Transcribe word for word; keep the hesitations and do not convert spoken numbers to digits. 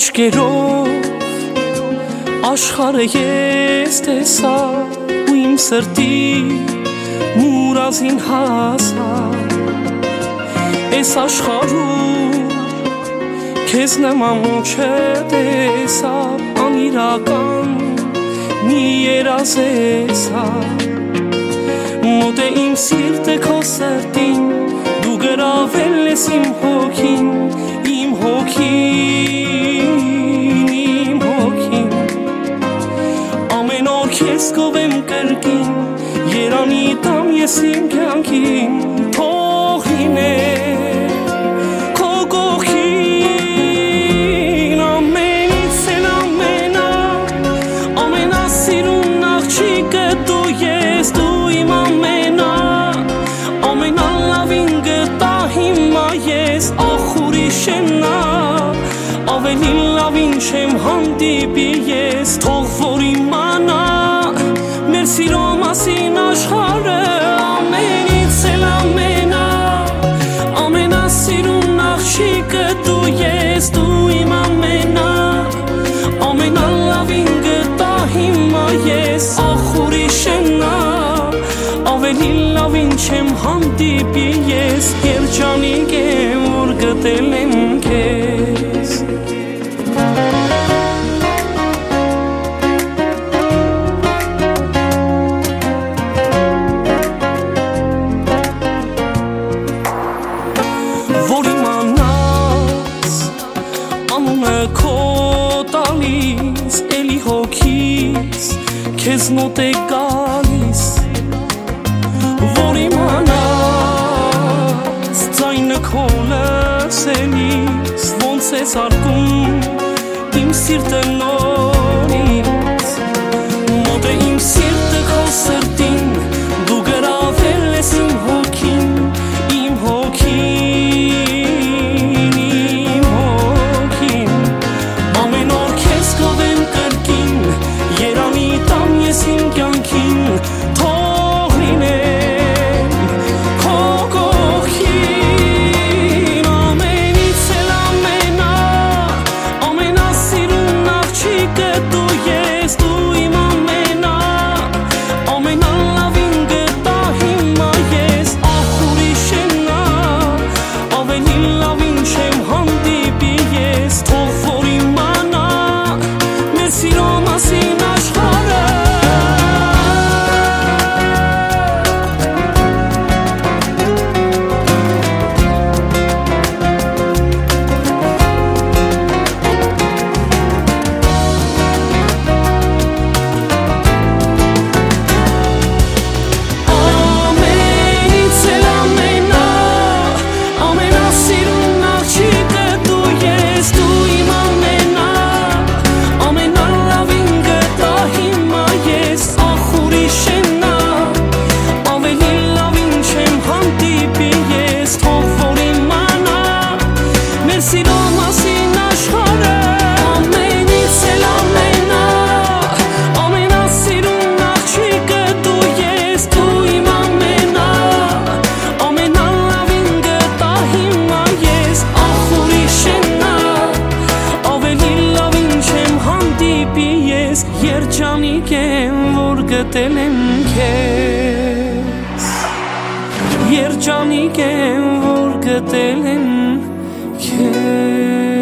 աչքերով աշխարհը ես տեսա ու իմ սրտի մուրազին հասա Այս աշխարհում քեզ նման չտեսա անիրական մի երազեսա Մոտ է իմ սիրտը քո սրտին դու գրավել ես իմ հոգին իմ հոգին իմ հոգին ամեն օր քեզ կովեմ կրկին երանի տամ ես իմ կյանքին թող լիներ քո կողքին ամենից էլ ամենա ամենասիրուն աղջիկը դու ես դու իմ ամենա ամենալավին գտա հիմա ես ախ ուրիշ եմ նա ավելի լավին չեմ հանդիպի ես թող որ իմանա մեր սիրո մասին աշխարհը ամենից էլ ամենա ամենասիրուն աղջիկը դու ես դու իմ ամենա ամենալավին գտա հիմա ես ախ ուրիշ եմ նա ավելի լավին չեմ հանդիպի ես երջանիկ եմ որ գտել եմ քեզ որ իմանաս անունը քո տալիս էլի հոգիս քեզ մոտ է գալիս որ իմանաս ձայնը քո լսելիս ոնց է զարկում իմ սիրտը նորից մոտ է իմ սիրտը քո սրտին դու գրավել ես իմ հոգին իմ հոգին իմ հոգին ամեն օր քեզ կովեմ կրկին երանի տամ ես իմ կյանքին թող լիներ քո կողքին ամենից էլ ամենա ամենասիրուն աղջիկը դու ես դու իմ ամենա ամենալավին գտա հիմա ես ախ ուրիշ եմ նա ավելի լավին չեմ հանդիպի ես թող որ իմանա մեր սիրո մասին աշխարհը ամենից էլ ամենա ամենասիրուն աղջիկը դու ես դու իմ ամենա ամենալավին գտա հիմա ես ախ ուրիշ եմ նա ավելի լավին չեմ հանդիպի ես թող որ իմանա մեր սիրո մասին աշխարհը ամենից էլ ամենա ամենասիրուն աղջիկը դու ես դու իմ ամենա ամենալավին գտա հիմա ես ախ ուրիշ եմ նա ավելի լավին չեմ հանդիպի ես երջանիկ եմ որ գտել եմ քեզ երջանիկ եմ որ գտել եմ քեզ